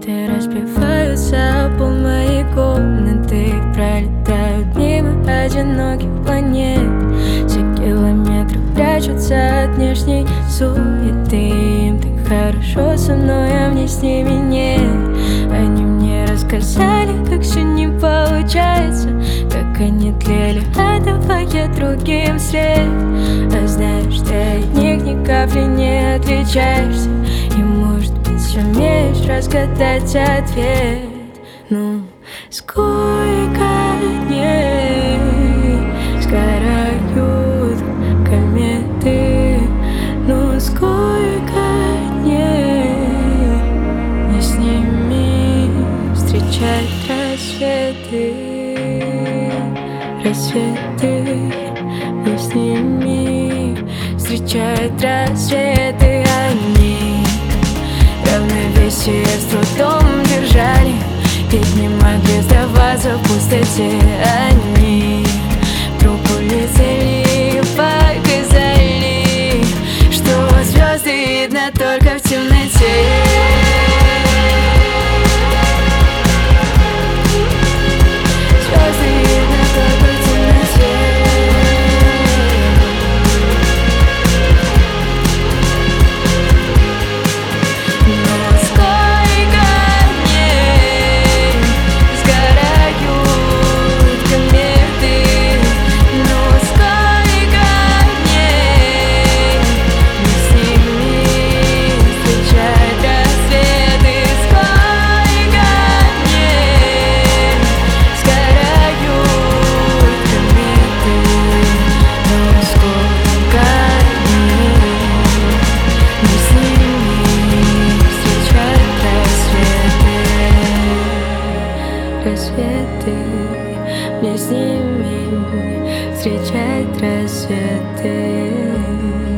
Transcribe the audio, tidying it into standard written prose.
Минуты разбиваются по моей комнаты, пролетают мимо одиноких планет. Все километры прячутся от внешней суеты. Им так хорошо со мной, а мне с ними нет. Они мне рассказали, как все не получается, как они тлели, отдавая другим свет. А знаешь, ты от них ни капли не отличаешься, и может быть сумеешь разгадать ответ. Ну, сколько дней сгорают кометы, ну сколько дней мне с ними встречать рассветы, рассветы, мне с ними встречать рассветы. Они равновесие с трудом держали, ведь не могли сдаваться в пустоте. Они трубку лицели, показали, что звезды видно только в темноте. Звезды видно только в темноте. Рассветы, мне с ними встречать рассветы.